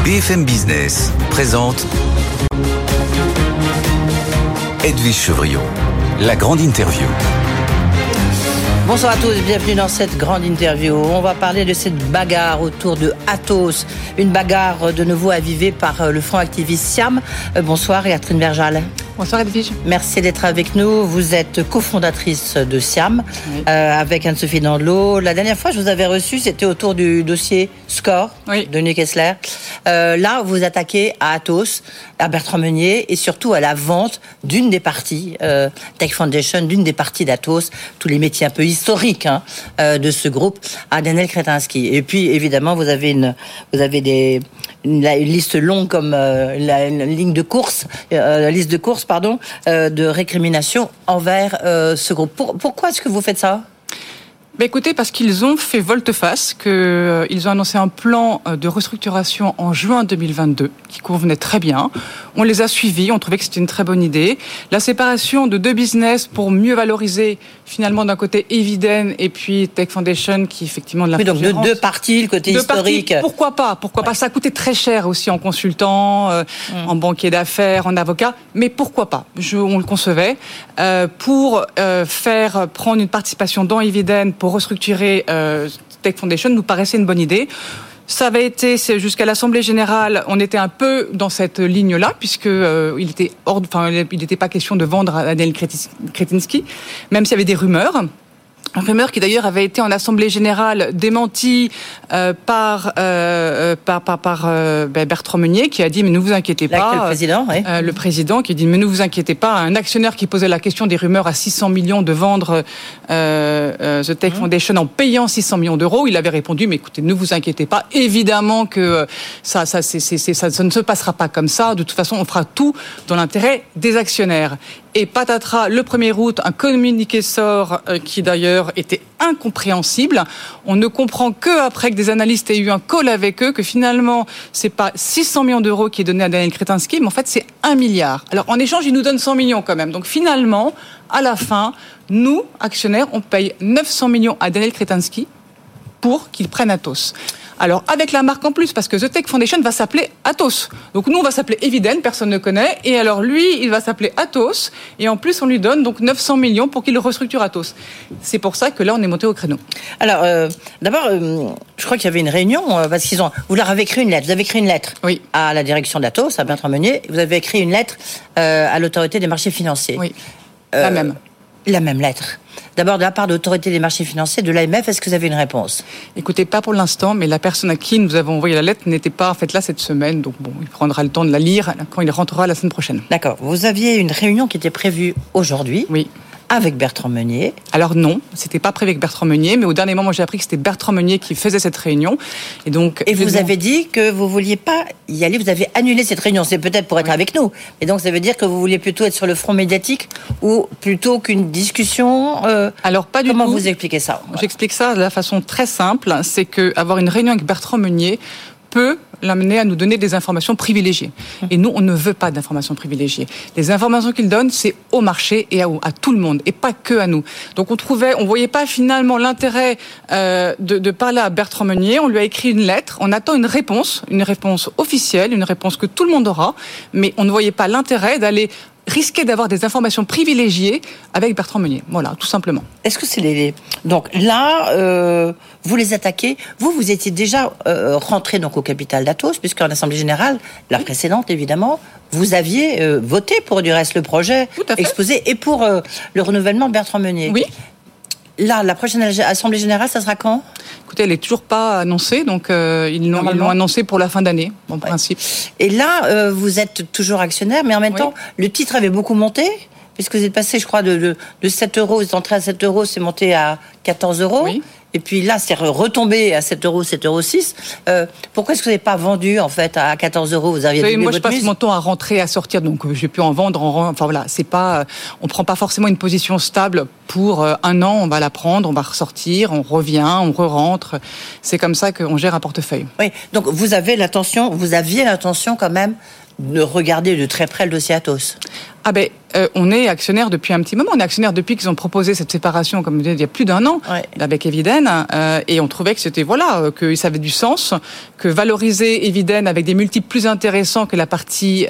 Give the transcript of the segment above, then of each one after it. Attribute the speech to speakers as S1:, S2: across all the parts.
S1: BFM Business présente Edwige Chevrillon, la grande interview.
S2: Bonsoir à tous, bienvenue dans cette grande interview. On va parler de cette bagarre autour de Atos, une bagarre de nouveau avivée par le front activiste Siam. Bonsoir Catherine Berjal.
S3: Bonsoir Edwige.
S2: Merci d'être avec nous. Vous êtes cofondatrice de Siam,
S3: oui.
S2: Avec Anne-Sophie Dandelot. La dernière fois que je vous avais reçu, c'était autour du dossier Score, oui, de Nick Kessler. Là, vous attaquez à Atos, à Bertrand Meunier et surtout à la vente d'une des parties, Tech Foundation, d'une des parties d'Atos, tous les métiers un peu historiques de ce groupe, à Daniel Kretinsky. Et puis, évidemment, vous avez une liste longue comme une ligne de course, la liste de course, de récrimination envers ce groupe. Pourquoi est-ce que vous faites ça ?
S3: Écoutez, parce qu'ils ont fait volte-face, ils ont annoncé un plan de restructuration en juin 2022 qui convenait très bien. On les a suivis, on trouvait que c'était une très bonne idée. La séparation de deux business pour mieux valoriser finalement d'un côté Eviden et puis Tech Foundation qui effectivement de l'infogérance.
S2: Oui, donc de deux parties, le côté historique.
S3: Pourquoi pas ? Ça a coûté très cher aussi en consultant, en banquier d'affaires, en avocat, mais pourquoi pas ? On le concevait pour faire prendre une participation dans Eviden pour restructurer Tech Foundation nous paraissait une bonne idée. Ça avait été jusqu'à l'Assemblée générale, on était un peu dans cette ligne-là puisque il n'était pas question de vendre à Daniel Kretinsky, même s'il y avait des rumeurs. Rumeur qui d'ailleurs avait été en Assemblée générale démentie par Bertrand Meunier qui a dit mais ne vous inquiétez pas.
S2: Le président, oui.
S3: Le président qui dit mais ne vous inquiétez pas. Un actionnaire qui posait la question des rumeurs à 600 millions de vendre The Tech Foundation en payant 600 millions d'euros, il avait répondu mais écoutez ne vous inquiétez pas. Évidemment que ça ne se passera pas comme ça. De toute façon on fera tout dans l'intérêt des actionnaires. Et patatras, le 1er août, un communiqué sort qui d'ailleurs était incompréhensible. On ne comprend qu'après que des analystes aient eu un call avec eux que finalement, c'est pas 600 millions d'euros qui est donné à Daniel Kretinsky, mais en fait, c'est 1 milliard. Alors, en échange, ils nous donnent 100 millions quand même. Donc finalement, à la fin, nous, actionnaires, on paye 900 millions à Daniel Kretinsky pour qu'il prenne Atos. Alors, avec la marque en plus, parce que The Tech Foundation va s'appeler Atos. Donc, nous, on va s'appeler Eviden, personne ne connaît. Et alors, lui, il va s'appeler Atos. Et en plus, on lui donne donc 900 millions pour qu'il restructure Atos. C'est pour ça que là, on est monté au créneau.
S2: Alors, d'abord, je crois qu'il y avait une réunion, parce vous leur avez écrit une lettre. Vous avez écrit une lettre
S3: oui.
S2: à la direction d'Atos, à Bertrand Meunier. Vous avez écrit une lettre à l'autorité des marchés financiers.
S3: Oui, la même.
S2: La même lettre. D'abord, de la part de l'autorité des marchés financiers, de l'AMF, est-ce que vous avez une réponse ?
S3: Écoutez, pas pour l'instant, mais la personne à qui nous avons envoyé la lettre n'était pas en fait là cette semaine, donc bon, il prendra le temps de la lire quand il rentrera la semaine prochaine.
S2: D'accord. Vous aviez une réunion qui était prévue aujourd'hui.
S3: Oui.
S2: Avec Bertrand Meunier.
S3: Alors non, c'était pas prévu avec Bertrand Meunier, mais au dernier moment, j'ai appris que c'était Bertrand Meunier qui faisait cette réunion. Et
S2: vous avez dit que vous vouliez pas y aller, vous avez annulé cette réunion. C'est peut-être pour être avec nous. Et donc, ça veut dire que vous vouliez plutôt être sur le front médiatique ou plutôt qu'une discussion
S3: Alors, pas du tout.
S2: Comment vous expliquez ça ?
S3: J'explique ça de la façon très simple. C'est qu'avoir une réunion avec Bertrand Meunier peut l'amener à nous donner des informations privilégiées. Et nous, on ne veut pas d'informations privilégiées. Les informations qu'il donne, c'est au marché et à tout le monde, et pas que à nous. Donc on voyait pas finalement l'intérêt de parler à Bertrand Meunier. On lui a écrit une lettre, on attend une réponse officielle, une réponse que tout le monde aura, mais on ne voyait pas l'intérêt d'aller risquer d'avoir des informations privilégiées avec Bertrand Meunier. Voilà, tout simplement.
S2: Est-ce que c'est donc là, vous les attaquez. Vous étiez déjà rentré donc au capital d'Atos, puisqu'en Assemblée générale, la précédente évidemment, vous aviez voté pour du reste le projet exposé et pour le renouvellement de Bertrand Meunier.
S3: Oui.
S2: Là, la prochaine Assemblée générale, ça sera quand ?
S3: Écoutez, elle n'est toujours pas annoncée, donc ils l'ont annoncé pour la fin d'année, en principe.
S2: Et là, vous êtes toujours actionnaire, mais en même temps, le titre avait beaucoup monté, puisque vous êtes passé, je crois, de 7 euros, vous êtes entré à 7 euros, c'est monté à 14 euros. Oui. Et puis là, c'est retombé à 7 euros, 7,06 euros. Pourquoi est-ce que vous n'avez pas vendu, en fait, à 14 euros ? Vous aviez
S3: moi, je passe mon temps à rentrer, à sortir, donc j'ai pu en vendre. Enfin voilà, c'est pas, on prend pas forcément une position stable pour un an. On va la prendre, on va ressortir, on revient, on re-rentre. C'est comme ça qu'on gère un portefeuille.
S2: Oui, donc vous aviez l'intention quand même de regarder de très près le dossier Atos.
S3: On est actionnaire depuis un petit moment. On est actionnaire depuis qu'ils ont proposé cette séparation, comme je disais, il y a plus d'1 an, avec Eviden. Et on trouvait que c'était, que ça avait du sens, que valoriser Eviden avec des multiples plus intéressants que la partie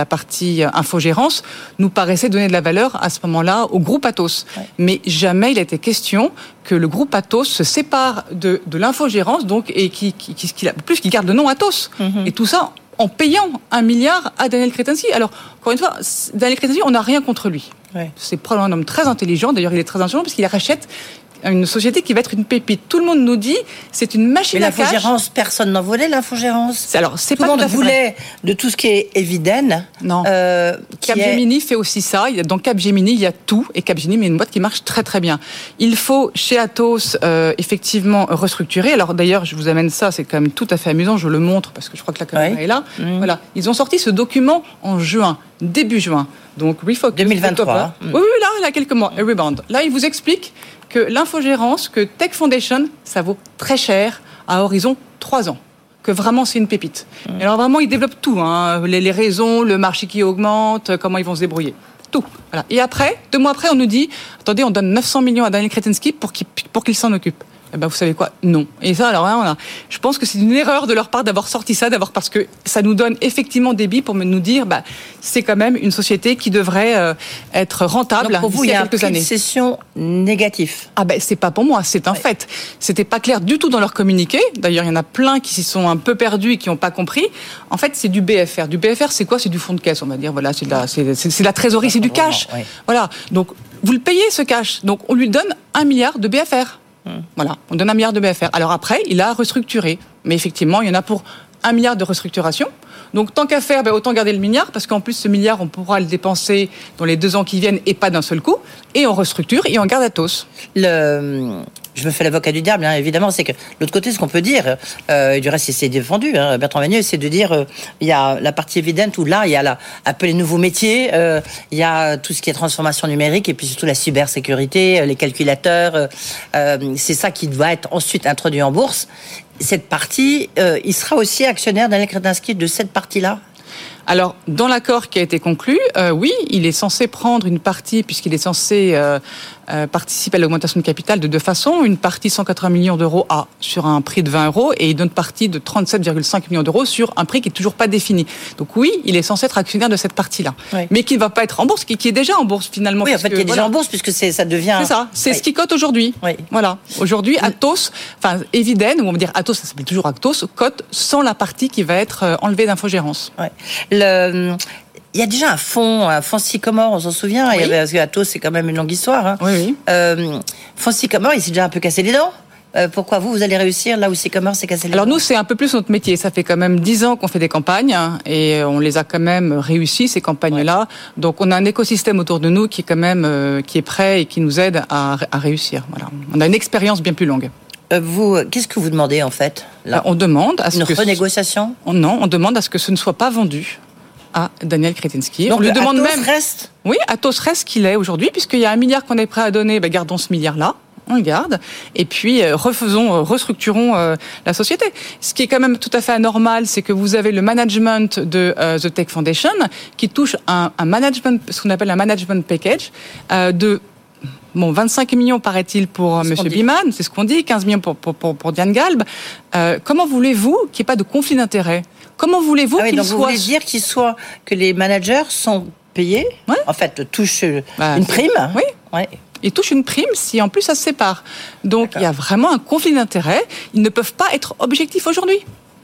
S3: infogérance nous paraissait donner de la valeur à ce moment-là au groupe Atos. Ouais. Mais jamais il a été question que le groupe Atos se sépare de l'infogérance, donc, et qui garde le nom Atos. Mm-hmm. Et tout ça en payant 1 milliard à Daniel Kretinsky. Alors, encore une fois, Daniel Kretinsky, on n'a rien contre lui. Ouais. C'est probablement un homme très intelligent. D'ailleurs, il est très intelligent parce qu'il rachète une société qui va être une pépite. Tout le monde nous dit c'est une machine à cash.
S2: Mais l'infogérance, personne n'en voulait, l'infogérance.
S3: Alors, c'est
S2: tout
S3: pas
S2: le monde voulait de tout ce qui est Eviden.
S3: Non. Capgemini fait aussi ça. Dans Capgemini, il y a tout. Et Capgemini est une boîte qui marche très très bien. Il faut, chez Atos, effectivement restructurer. Alors d'ailleurs, je vous amène ça, c'est quand même tout à fait amusant. Je le montre parce que je crois que la caméra est là. Mmh. Voilà. Ils ont sorti ce document en juin, début juin. Donc, Refocus
S2: 2023.
S3: Oui, là, il y a quelques mois. Rebound. Là, il vous explique que l'infogérance, que Tech Foundation, ça vaut très cher à horizon 3 ans. Que vraiment, c'est une pépite. Et alors vraiment, ils développent tout. Les raisons, le marché qui augmente, comment ils vont se débrouiller. Tout. Voilà. Et après, 2 mois après, on nous dit, attendez, on donne 900 millions à Daniel Kretinsky pour qu'il s'en occupe. Vous savez quoi ? Non. Et ça, alors là, je pense que c'est une erreur de leur part d'avoir sorti ça, parce que ça nous donne effectivement des billes pour nous dire, c'est quand même une société qui devrait être rentable.
S2: Donc pour vous, il y a quelques années. Cession négatif.
S3: C'est pas pour moi, c'est un fait. C'était pas clair du tout dans leur communiqué. D'ailleurs, il y en a plein qui s'y sont un peu perdus et qui n'ont pas compris. En fait, c'est du BFR. Du BFR, c'est quoi ? C'est du fonds de caisse, on va dire. Voilà, c'est de la trésorerie, c'est du cash. Oui. Voilà. Donc, vous le payez ce cash. Donc, on lui donne 1 milliard de BFR. Voilà, on donne 1 milliard de BFR. Alors après, il a restructuré. Mais effectivement, il y en a pour 1 milliard de restructuration. Donc tant qu'à faire, autant garder le milliard, parce qu'en plus, ce milliard, on pourra le dépenser dans les 2 ans qui viennent et pas d'un seul coup. Et on restructure et on garde Atos.
S2: Je me fais l'avocat du diable, évidemment, c'est que l'autre côté, ce qu'on peut dire, du reste, c'est défendu, Bertrand Meunier, c'est de dire, il y a la partie évidente où là, il y a un peu les nouveaux métiers, il y a tout ce qui est transformation numérique et puis surtout la cybersécurité, les calculateurs, c'est ça qui va être ensuite introduit en bourse. Cette partie, il sera aussi actionnaire Daniel Kretinsky de cette partie-là ?
S3: Alors, dans l'accord qui a été conclu, oui, il est censé prendre une partie, puisqu'il est censé participer à l'augmentation de capital de 2 façons. Une partie 180 millions d'euros sur un prix de 20 euros et une autre partie de 37,5 millions d'euros sur un prix qui n'est toujours pas défini. Donc oui, il est censé être actionnaire de cette partie-là. Oui. Mais qui ne va pas être en bourse, qui est déjà en bourse finalement.
S2: Oui, en fait, qui est déjà en bourse puisque ça devient...
S3: C'est ça, c'est ce qui cote aujourd'hui. Oui. Voilà. Aujourd'hui, Atos, Eviden, ou on va dire Atos, ça s'appelle toujours Atos, cote sans la partie qui va être enlevée d'infogérance.
S2: Oui. Il y a déjà un fonds Sycomore, on s'en souvient. Oui. Parce que Atos, c'est quand même une longue histoire.
S3: Oui.
S2: Fonds Sycomore, il s'est déjà un peu cassé les dents. Pourquoi vous allez réussir là où Sycomore s'est cassé les dents ?
S3: Alors nous, c'est un peu plus notre métier. Ça fait quand même 10 ans qu'on fait des campagnes et on les a quand même réussi, ces campagnes-là. Ouais. Donc on a un écosystème autour de nous qui est quand même qui est prêt et qui nous aide à réussir. Voilà. On a une expérience bien plus longue.
S2: Qu'est-ce que vous demandez en fait là ?
S3: On demande à ce que...
S2: Une renégociation ?
S3: Non, on demande à ce que ce ne soit pas vendu à Daniel Kretinsky.
S2: Donc
S3: on lui demande
S2: Atos
S3: même...
S2: reste ?
S3: Oui, Atos reste qu'il est aujourd'hui, puisqu'il y a 1 milliard qu'on est prêt à donner, gardons ce milliard-là, on le garde, et puis restructurons la société. Ce qui est quand même tout à fait anormal, c'est que vous avez le management de The Tech Foundation qui touche un management, ce qu'on appelle un management package de... 25 millions, paraît-il, pour M. Biman, c'est ce qu'on dit, 15 millions pour Diane Galbe. Comment voulez-vous qu'il n'y ait pas de conflit d'intérêts ? Comment voulez-vous qu'il soit...
S2: Vous voulez dire que les managers sont payés, en fait, touchent une prime ?
S3: Oui. Ouais. Ils touchent une prime si en plus ça se sépare. Donc il y a vraiment un conflit d'intérêts. Ils ne peuvent pas être objectifs aujourd'hui.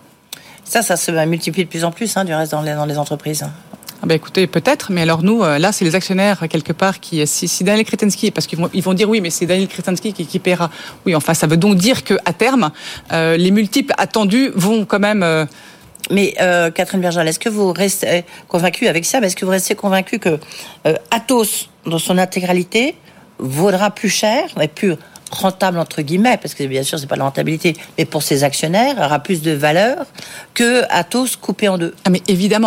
S2: Ça se multiplie de plus en plus, du reste, dans les entreprises.
S3: Écoutez, peut-être, mais alors nous, là, c'est les actionnaires, quelque part, qui, si Daniel Kretinsky, parce qu'ils vont dire oui, mais c'est Daniel Kretinsky qui paiera. Oui, enfin, ça veut donc dire qu'à terme, les multiples attendus vont quand même...
S2: Mais Catherine Bergeal, est-ce que vous restez convaincue avec ça ? Est-ce que vous restez convaincue que Atos, dans son intégralité, vaudra plus cher, mais plus rentable entre guillemets, parce que bien sûr c'est pas la rentabilité, mais pour ses actionnaires, aura plus de valeur que Atos coupé en 2 ?
S3: Mais évidemment.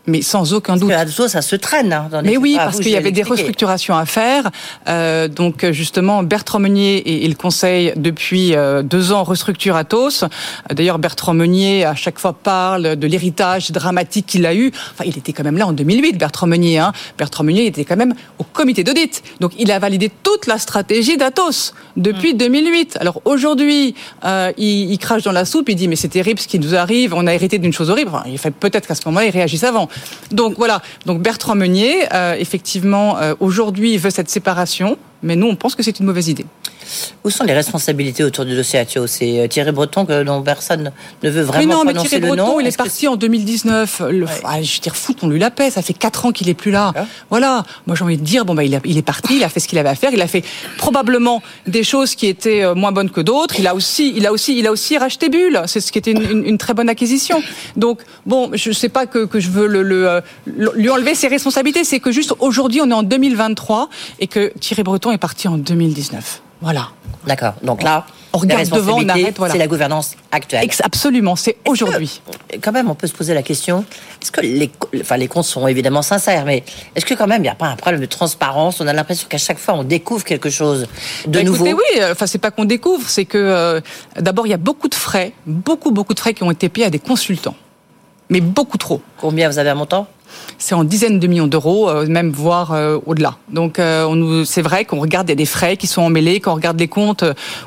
S3: Mais sans aucun doute.
S2: Parce que ça se traîne. Hein,
S3: mais oui, parce qu'il y avait des restructurations à faire. Donc justement, Bertrand Meunier et le Conseil, depuis 2 ans, restructurent Atos. D'ailleurs, Bertrand Meunier, à chaque fois, parle de l'héritage dramatique qu'il a eu. Enfin, il était quand même là en 2008, Bertrand Meunier. Bertrand Meunier était quand même au comité d'audit. Donc, il a validé toute la stratégie d'Atos depuis 2008. Alors, aujourd'hui, il crache dans la soupe, il dit, mais c'est terrible ce qui nous arrive, on a hérité d'une chose horrible. Enfin, il fait peut-être qu'à ce moment-là, il réagisse avant. Donc voilà, donc Bertrand Meunier, effectivement, aujourd'hui, veut cette séparation, mais nous, on pense que c'est une mauvaise idée.
S2: Où sont les responsabilités autour du dossier Atos? C'est Thierry Breton dont personne ne veut vraiment prononcer le nom.
S3: Mais Thierry Breton, il est parti en 2019. Je veux dire, foutons-lui la paix. Ça fait 4 ans qu'il est plus là. Voilà. Moi, j'ai envie de dire, il est parti, il a fait ce qu'il avait à faire. Il a fait probablement des choses qui étaient moins bonnes que d'autres. Il a aussi racheté Bull. C'est ce qui était une très bonne acquisition. Donc, bon, je sais pas que je veux lui enlever ses responsabilités. C'est que juste aujourd'hui, on est en 2023 et que Thierry Breton est parti en 2019. Voilà.
S2: D'accord. Donc là,
S3: on regarde devant, on arrête. Voilà.
S2: C'est la gouvernance actuelle.
S3: Absolument, c'est aujourd'hui.
S2: Quand même, on peut se poser la question, est-ce que les comptes sont évidemment sincères, mais est-ce que quand même, il n'y a pas un problème de transparence? On a l'impression qu'à chaque fois, on découvre quelque chose de nouveau.
S3: Écoutez, oui, c'est pas qu'on découvre, c'est que d'abord, il y a beaucoup de frais qui ont été payés à des consultants. Mais beaucoup trop.
S2: Combien vous avez un montant?
S3: C'est en dizaines de millions d'euros, même voire au-delà. Donc c'est vrai qu'on regarde, il y a des frais qui sont emmêlés, quand on regarde les comptes,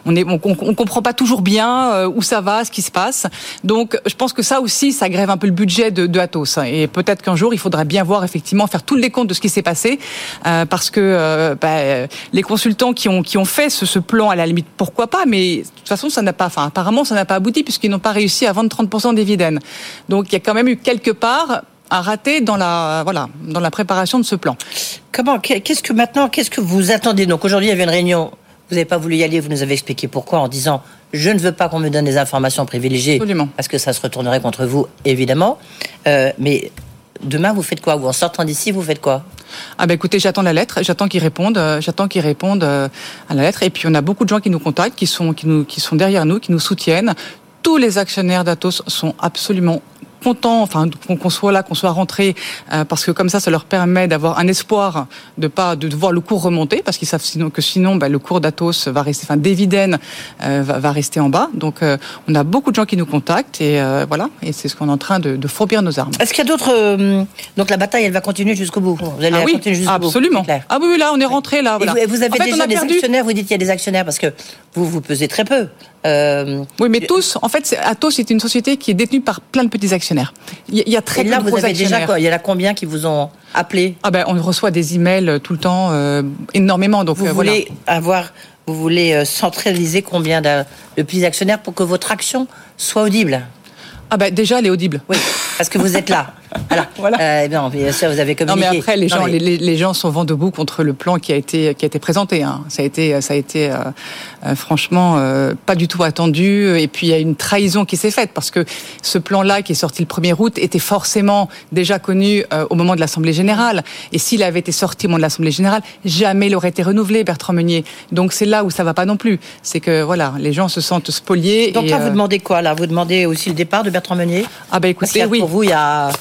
S3: on comprend pas toujours bien où ça va, ce qui se passe. Donc je pense que ça aussi, ça grève un peu le budget de Atos. Et peut-être qu'un jour, il faudra bien voir effectivement faire tous les comptes de ce qui s'est passé, parce que les consultants qui ont fait ce plan, à la limite, pourquoi pas, mais de toute façon, apparemment, ça n'a pas abouti puisqu'ils n'ont pas réussi à vendre 30% des dividendes. Donc il y a quand même eu quelque part à rater dans la préparation de ce plan.
S2: Qu'est-ce que vous attendez? Donc aujourd'hui, il y avait une réunion, vous n'avez pas voulu y aller, vous nous avez expliqué pourquoi, en disant je ne veux pas qu'on me donne des informations privilégiées.
S3: Absolument.
S2: Parce que ça se retournerait contre vous, évidemment. Mais demain, vous faites quoi? Ou en sortant d'ici, vous faites quoi?
S3: Écoutez, j'attends la lettre, j'attends qu'ils répondent à la lettre. Et puis on a beaucoup de gens qui nous contactent, qui sont derrière nous, qui nous soutiennent. Tous les actionnaires d'Atos sont absolument contents, qu'on soit là, qu'on soit rentré, parce que comme ça leur permet d'avoir un espoir de voir le cours remonter, parce qu'ils savent sinon le cours d'Atos va rester, d'Eviden va rester en bas. Donc on a beaucoup de gens qui nous contactent et voilà, et c'est ce qu'on est en train de fourbir nos armes.
S2: Est-ce qu'il y a d'autres donc la bataille, elle va continuer jusqu'au bout? Vous allez continuer jusqu'au bout?
S3: Absolument. Oui, là on est rentré là. Voilà.
S2: Et vous avez déjà des actionnaires. Vous dites qu'il y a des actionnaires parce que vous pesez très peu.
S3: Oui, mais tous. En fait, Atos est une société qui est détenue par plein de petits actionnaires. Il y a très peu de gros actionnaires. Déjà quoi?
S2: Il y en a combien qui vous ont appelé?
S3: On reçoit des emails tout le temps, énormément. Donc
S2: vous voulez centraliser combien de petits actionnaires pour que votre action soit audible?
S3: Déjà, elle est audible.
S2: Oui, parce que vous êtes là.
S3: Voilà.
S2: Bien sûr, vous avez communiqué.
S3: Non, mais après, les gens sont vent debout contre le plan qui a été présenté. Hein. Ça a été franchement pas du tout attendu. Et puis il y a une trahison qui s'est faite parce que ce plan-là, qui est sorti le 1er août, était forcément déjà connu au moment de l'Assemblée générale. Et s'il avait été sorti au moment de l'Assemblée générale, jamais il aurait été renouvelé, Bertrand Meunier. Donc c'est là où ça va pas non plus. C'est que voilà, les gens se sentent spoliés.
S2: Donc là, vous demandez quoi là? Vous demandez aussi le départ de Bertrand Meunier?
S3: Écoutez, oui.
S2: Pour vous, il y a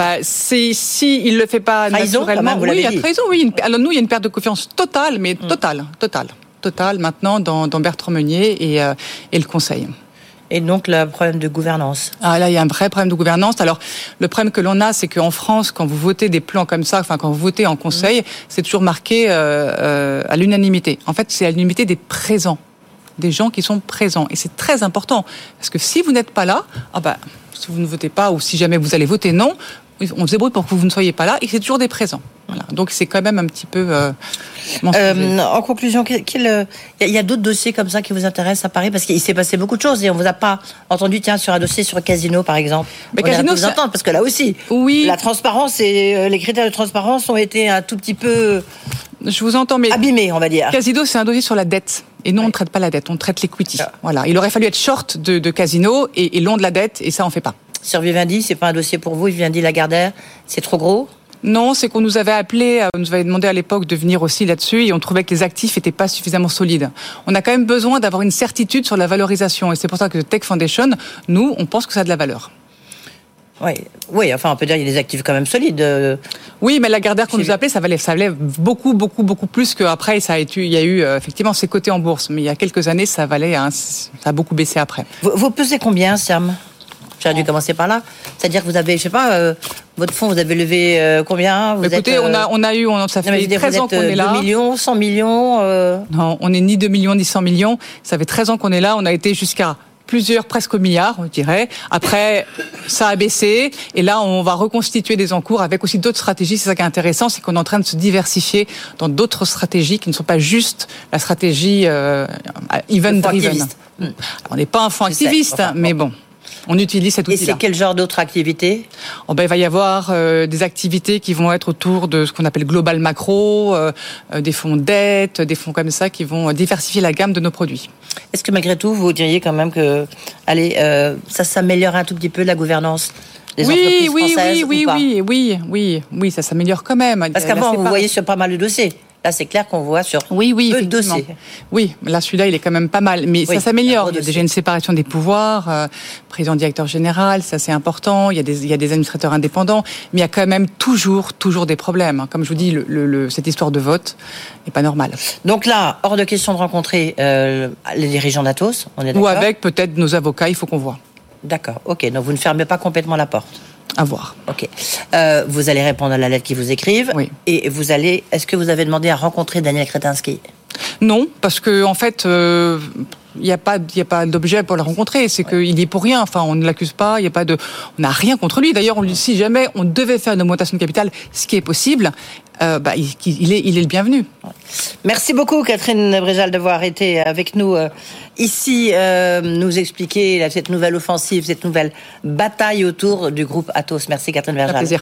S3: si il le fait pas
S2: trahison,
S3: naturellement,
S2: oui, il
S3: y a trahison, oui. Alors nous, il y a une perte de confiance totale, mais totale maintenant dans Bertrand Meunier et le Conseil.
S2: Et donc le problème de gouvernance.
S3: Là, il y a un vrai problème de gouvernance. Alors le problème que l'on a, c'est qu'en France, quand vous votez des plans comme ça, quand vous votez en Conseil, c'est toujours marqué à l'unanimité. En fait, c'est à l'unanimité des présents, des gens qui sont présents, et c'est très important parce que si vous n'êtes pas là, si vous ne votez pas ou si jamais vous allez voter non, on se débrouille pour que vous ne soyez pas là, et c'est toujours des présents. Voilà. Donc c'est quand même un petit peu
S2: en conclusion, il y a d'autres dossiers comme ça qui vous intéressent à Paris, parce qu'il s'est passé beaucoup de choses et on vous a pas entendu sur un dossier sur Casino par exemple. Mais Casino, vous entendre parce que là aussi,
S3: oui,
S2: la transparence et les critères de transparence ont été un tout petit peu
S3: je vous entends, mais
S2: abîmés, on va dire.
S3: Casino, c'est un dossier sur la dette. Et non, on ne traite pas la dette, on traite l'equity. Voilà. Il aurait fallu être short de Casino et long de la dette, et ça, on ne fait pas.
S2: Sur Vivendi, c'est pas un dossier pour vous, Vivendi Lagardère, c'est trop gros?
S3: Non, c'est qu'on nous avait appelé, on nous avait demandé à l'époque de venir aussi là-dessus, et on trouvait que les actifs n'étaient pas suffisamment solides. On a quand même besoin d'avoir une certitude sur la valorisation, et c'est pour ça que The Tech Foundation, nous, on pense que ça a de la valeur.
S2: Oui, enfin, on peut dire qu'il y a des actifs quand même solides.
S3: Oui, mais la Gardère qu'on nous appelait, ça valait beaucoup plus qu'après. Il y a eu effectivement ses cotés en bourse, mais il y a quelques années, ça a beaucoup baissé après.
S2: Vous pesez combien, Siam ? J'aurais dû commencer par là. C'est-à-dire que vous avez, je sais pas, votre fonds, vous avez levé combien ?
S3: Écoutez, ça fait 13 ans qu'on est là.
S2: 2 millions, 100 millions
S3: Non, on n'est ni 2 millions, ni 100 millions. Ça fait 13 ans qu'on est là. On a été jusqu'à presque milliards, on dirait. Après, ça a baissé. Et là, on va reconstituer des encours avec aussi d'autres stratégies. C'est ça qui est intéressant, c'est qu'on est en train de se diversifier dans d'autres stratégies qui ne sont pas juste la stratégie event-driven. On n'est pas un fonds activiste, mais bon. On utilise cet outil-là.
S2: Et c'est quel genre d'autres activités ?
S3: Il va y avoir des activités qui vont être autour de ce qu'on appelle global macro, des fonds de dette, des fonds comme ça qui vont diversifier la gamme de nos produits.
S2: Est-ce que malgré tout, vous diriez quand même que, ça s'améliore un tout petit peu la gouvernance des entreprises françaises ou pas ?
S3: Oui, ça s'améliore quand même.
S2: Parce qu'avant, vous voyez sur pas mal de dossiers. Là, c'est clair qu'on voit sur peu de dossiers.
S3: Oui, là, celui-là, il est quand même pas mal. Mais ça s'améliore. Il y a déjà une séparation des pouvoirs, président-directeur général, ça c'est important. Il y a des administrateurs indépendants. Mais il y a quand même toujours des problèmes. Comme je vous dis, cette histoire de vote n'est pas normale.
S2: Donc là, hors de question de rencontrer les dirigeants d'Atos, on est d'accord ?
S3: Ou avec peut-être nos avocats, il faut qu'on voit.
S2: D'accord, ok. Donc vous ne fermez pas complètement la porte ?
S3: À voir.
S2: Ok. Vous allez répondre à la lettre qu'ils vous écrivent.
S3: Oui.
S2: Et est-ce que vous avez demandé à rencontrer Daniel Kretinsky ?
S3: Non, parce que en fait, il n'y a pas d'objet pour le rencontrer. C'est qu'il y est pour rien. Enfin, on ne l'accuse pas. On n'a rien contre lui. D'ailleurs, si jamais on devait faire une augmentation de capital, ce qui est possible, il est le bienvenu.
S2: Merci beaucoup, Catherine Bréjal, d'avoir été avec nous ici, nous expliquer cette nouvelle offensive, cette nouvelle bataille autour du groupe Atos. Merci, Catherine Bréjal.